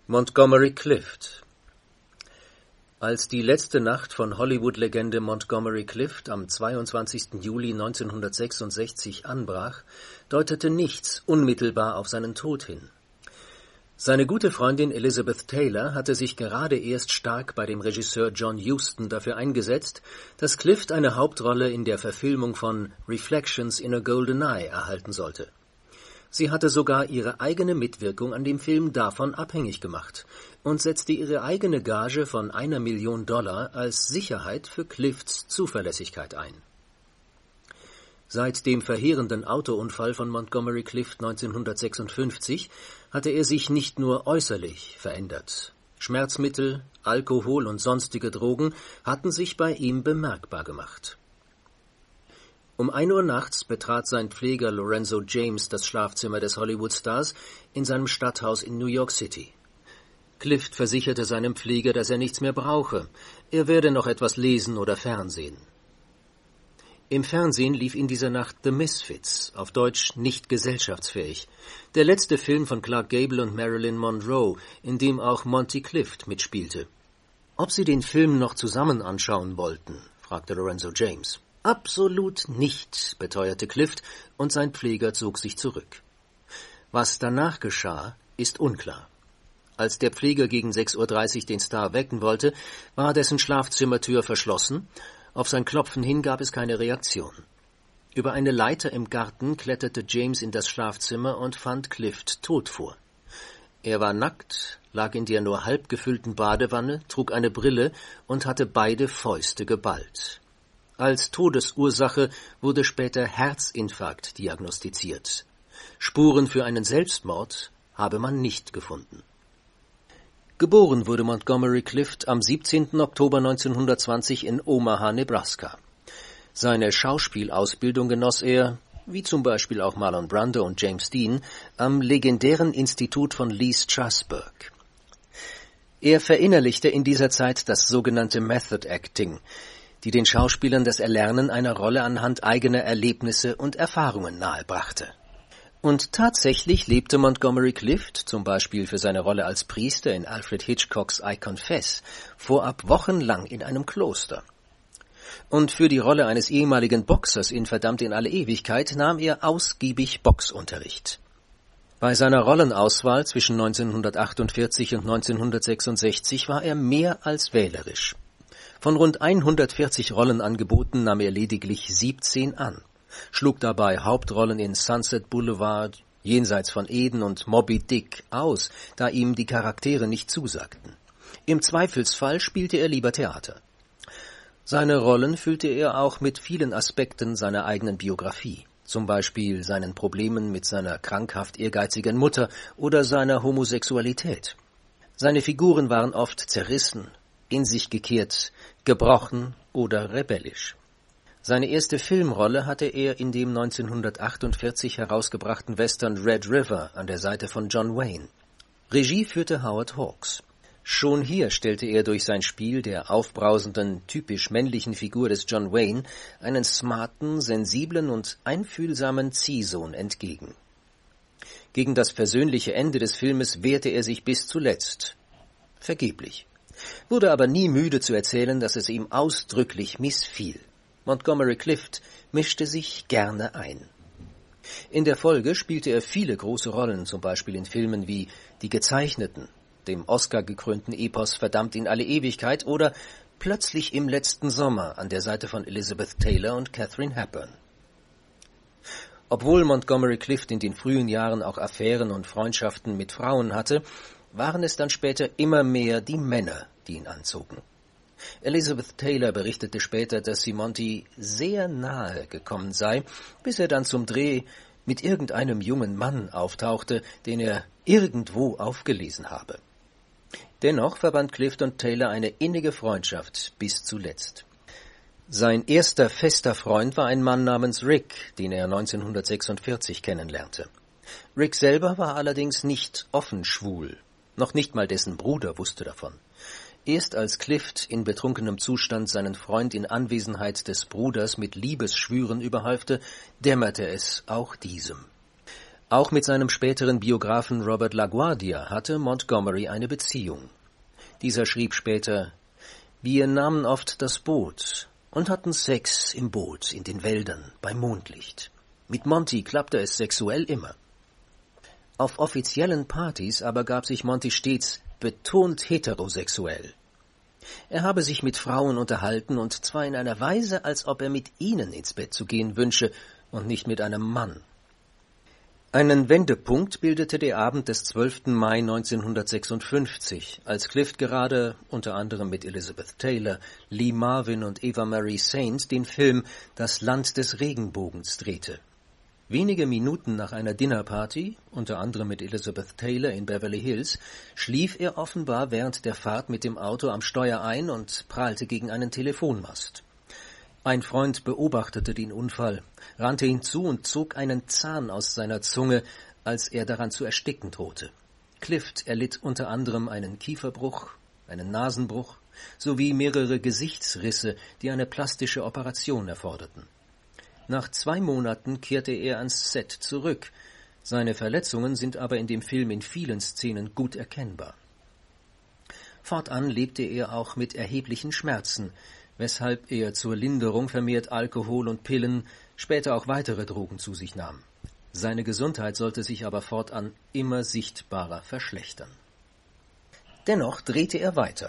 Montgomery Clift. Als die letzte Nacht von Hollywood-Legende Montgomery Clift am 22. Juli 1966 anbrach, deutete nichts unmittelbar auf seinen Tod hin. Seine gute Freundin Elizabeth Taylor hatte sich gerade erst stark bei dem Regisseur John Huston dafür eingesetzt, dass Clift eine Hauptrolle in der Verfilmung von Reflections in a Golden Eye erhalten sollte. Sie hatte sogar ihre eigene Mitwirkung an dem Film davon abhängig gemacht und setzte ihre eigene Gage von $1 Million als Sicherheit für Clifts Zuverlässigkeit ein. Seit dem verheerenden Autounfall von Montgomery Clift 1956 hatte er sich nicht nur äußerlich verändert. Schmerzmittel, Alkohol und sonstige Drogen hatten sich bei ihm bemerkbar gemacht. Um 1 Uhr nachts betrat sein Pfleger Lorenzo James das Schlafzimmer des Hollywood-Stars in seinem Stadthaus in New York City. Clift versicherte seinem Pfleger, dass er nichts mehr brauche. Er werde noch etwas lesen oder fernsehen. Im Fernsehen lief in dieser Nacht The Misfits, auf Deutsch nicht gesellschaftsfähig, der letzte Film von Clark Gable und Marilyn Monroe, in dem auch Monty Clift mitspielte. »Ob Sie den Film noch zusammen anschauen wollten?« fragte Lorenzo James. »Absolut nicht«, beteuerte Clift, und sein Pfleger zog sich zurück. Was danach geschah, ist unklar. Als der Pfleger gegen 6:30 Uhr den Star wecken wollte, war dessen Schlafzimmertür verschlossen. Auf sein Klopfen hin gab es keine Reaktion. Über eine Leiter im Garten kletterte James in das Schlafzimmer und fand Clift tot vor. Er war nackt, lag in der nur halb gefüllten Badewanne, trug eine Brille und hatte beide Fäuste geballt. Als Todesursache wurde später Herzinfarkt diagnostiziert. Spuren für einen Selbstmord habe man nicht gefunden. Geboren wurde Montgomery Clift am 17. Oktober 1920 in Omaha, Nebraska. Seine Schauspielausbildung genoss er, wie zum Beispiel auch Marlon Brando und James Dean, am legendären Institut von Lee Strasberg. Er verinnerlichte in dieser Zeit das sogenannte Method Acting, die den Schauspielern das Erlernen einer Rolle anhand eigener Erlebnisse und Erfahrungen nahebrachte. Und tatsächlich lebte Montgomery Clift, zum Beispiel für seine Rolle als Priester in Alfred Hitchcocks I Confess, vorab wochenlang in einem Kloster. Und für die Rolle eines ehemaligen Boxers in Verdammt in alle Ewigkeit nahm er ausgiebig Boxunterricht. Bei seiner Rollenauswahl zwischen 1948 und 1966 war er mehr als wählerisch. Von rund 140 Rollenangeboten nahm er lediglich 17 an, schlug dabei Hauptrollen in Sunset Boulevard, Jenseits von Eden und Moby Dick aus, da ihm die Charaktere nicht zusagten. Im Zweifelsfall spielte er lieber Theater. Seine Rollen füllte er auch mit vielen Aspekten seiner eigenen Biografie, zum Beispiel seinen Problemen mit seiner krankhaft ehrgeizigen Mutter oder seiner Homosexualität. Seine Figuren waren oft zerrissen, in sich gekehrt, gebrochen oder rebellisch. Seine erste Filmrolle hatte er in dem 1948 herausgebrachten Western Red River an der Seite von John Wayne. Regie führte Howard Hawks. Schon hier stellte er durch sein Spiel der aufbrausenden, typisch männlichen Figur des John Wayne einen smarten, sensiblen und einfühlsamen Ziehsohn entgegen. Gegen das persönliche Ende des Filmes wehrte er sich bis zuletzt. Vergeblich. Wurde aber nie müde zu erzählen, dass es ihm ausdrücklich missfiel. Montgomery Clift mischte sich gerne ein. In der Folge spielte er viele große Rollen, zum Beispiel in Filmen wie Die Gezeichneten, dem Oscar-gekrönten Epos Verdammt in alle Ewigkeit oder Plötzlich im letzten Sommer an der Seite von Elizabeth Taylor und Katharine Hepburn. Obwohl Montgomery Clift in den frühen Jahren auch Affären und Freundschaften mit Frauen hatte, waren es dann später immer mehr die Männer, die ihn anzogen. Elizabeth Taylor berichtete später, dass sie Monty sehr nahe gekommen sei, bis er dann zum Dreh mit irgendeinem jungen Mann auftauchte, den er irgendwo aufgelesen habe. Dennoch verband Clift und Taylor eine innige Freundschaft bis zuletzt. Sein erster fester Freund war ein Mann namens Rick, den er 1946 kennenlernte. Rick selber war allerdings nicht offen schwul. Noch nicht mal dessen Bruder wusste davon. Erst als Clift in betrunkenem Zustand seinen Freund in Anwesenheit des Bruders mit Liebesschwüren überhäufte, dämmerte es auch diesem. Auch mit seinem späteren Biografen Robert LaGuardia hatte Montgomery eine Beziehung. Dieser schrieb später: Wir nahmen oft das Boot und hatten Sex im Boot in den Wäldern bei Mondlicht. Mit Monty klappte es sexuell immer. Auf offiziellen Partys aber gab sich Monty stets betont heterosexuell. Er habe sich mit Frauen unterhalten, und zwar in einer Weise, als ob er mit ihnen ins Bett zu gehen wünsche und nicht mit einem Mann. Einen Wendepunkt bildete der Abend des 12. Mai 1956, als Clift gerade, unter anderem mit Elizabeth Taylor, Lee Marvin und Eva Marie Saint, den Film »Das Land des Regenbogens« drehte. Wenige Minuten nach einer Dinnerparty, unter anderem mit Elizabeth Taylor in Beverly Hills, schlief er offenbar während der Fahrt mit dem Auto am Steuer ein und prallte gegen einen Telefonmast. Ein Freund beobachtete den Unfall, rannte hinzu und zog einen Zahn aus seiner Zunge, als er daran zu ersticken drohte. Clift erlitt unter anderem einen Kieferbruch, einen Nasenbruch sowie mehrere Gesichtsrisse, die eine plastische Operation erforderten. Nach 2 Monaten kehrte er ans Set zurück. Seine Verletzungen sind aber in dem Film in vielen Szenen gut erkennbar. Fortan lebte er auch mit erheblichen Schmerzen, weshalb er zur Linderung vermehrt Alkohol und Pillen, später auch weitere Drogen zu sich nahm. Seine Gesundheit sollte sich aber fortan immer sichtbarer verschlechtern. Dennoch drehte er weiter.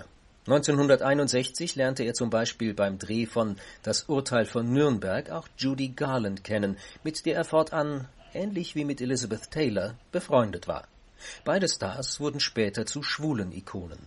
1961 lernte er zum Beispiel beim Dreh von »Das Urteil von Nürnberg« auch Judy Garland kennen, mit der er fortan, ähnlich wie mit Elizabeth Taylor, befreundet war. Beide Stars wurden später zu schwulen Ikonen.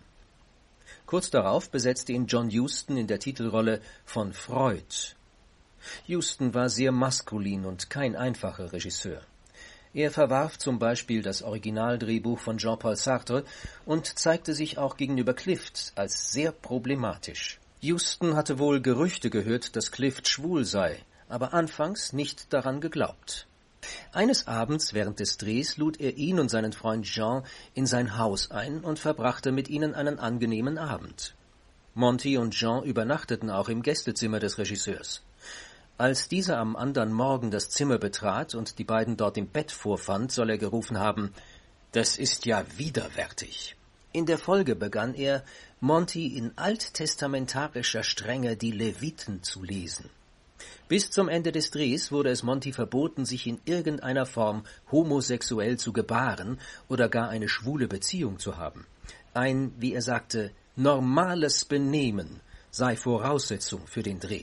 Kurz darauf besetzte ihn John Huston in der Titelrolle von Freud. Huston war sehr maskulin und kein einfacher Regisseur. Er verwarf zum Beispiel das Originaldrehbuch von Jean-Paul Sartre und zeigte sich auch gegenüber Clift als sehr problematisch. Huston hatte wohl Gerüchte gehört, dass Clift schwul sei, aber anfangs nicht daran geglaubt. Eines Abends während des Drehs lud er ihn und seinen Freund Jean in sein Haus ein und verbrachte mit ihnen einen angenehmen Abend. Monty und Jean übernachteten auch im Gästezimmer des Regisseurs. Als dieser am anderen Morgen das Zimmer betrat und die beiden dort im Bett vorfand, soll er gerufen haben: »Das ist ja widerwärtig.« In der Folge begann er, Monty in alttestamentarischer Strenge die Leviten zu lesen. Bis zum Ende des Drehs wurde es Monty verboten, sich in irgendeiner Form homosexuell zu gebaren oder gar eine schwule Beziehung zu haben. Ein, wie er sagte, normales Benehmen sei Voraussetzung für den Dreh.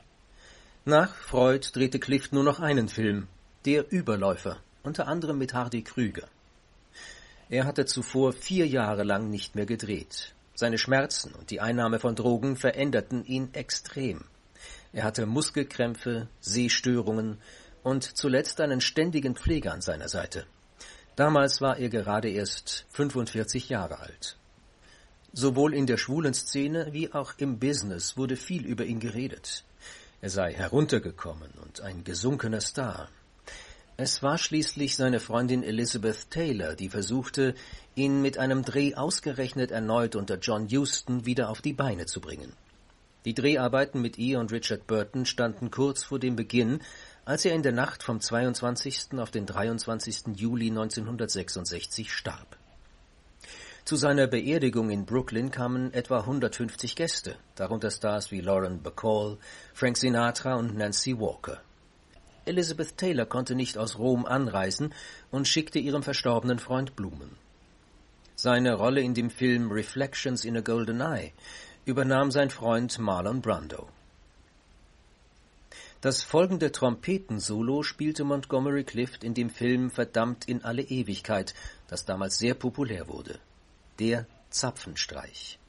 Nach Freud drehte Clift nur noch einen Film, Der Überläufer, unter anderem mit Hardy Krüger. Er hatte zuvor 4 Jahre lang nicht mehr gedreht. Seine Schmerzen und die Einnahme von Drogen veränderten ihn extrem. Er hatte Muskelkrämpfe, Sehstörungen und zuletzt einen ständigen Pfleger an seiner Seite. Damals war er gerade erst 45 Jahre alt. Sowohl in der schwulen Szene wie auch im Business wurde viel über ihn geredet. Er sei heruntergekommen und ein gesunkener Star. Es war schließlich seine Freundin Elizabeth Taylor, die versuchte, ihn mit einem Dreh ausgerechnet erneut unter John Huston wieder auf die Beine zu bringen. Die Dreharbeiten mit ihr und Richard Burton standen kurz vor dem Beginn, als er in der Nacht vom 22. auf den 23. Juli 1966 starb. Zu seiner Beerdigung in Brooklyn kamen etwa 150 Gäste, darunter Stars wie Lauren Bacall, Frank Sinatra und Nancy Walker. Elizabeth Taylor konnte nicht aus Rom anreisen und schickte ihrem verstorbenen Freund Blumen. Seine Rolle in dem Film Reflections in a Golden Eye übernahm sein Freund Marlon Brando. Das folgende Trompetensolo spielte Montgomery Clift in dem Film Verdammt in alle Ewigkeit, das damals sehr populär wurde. Der Zapfenstreich.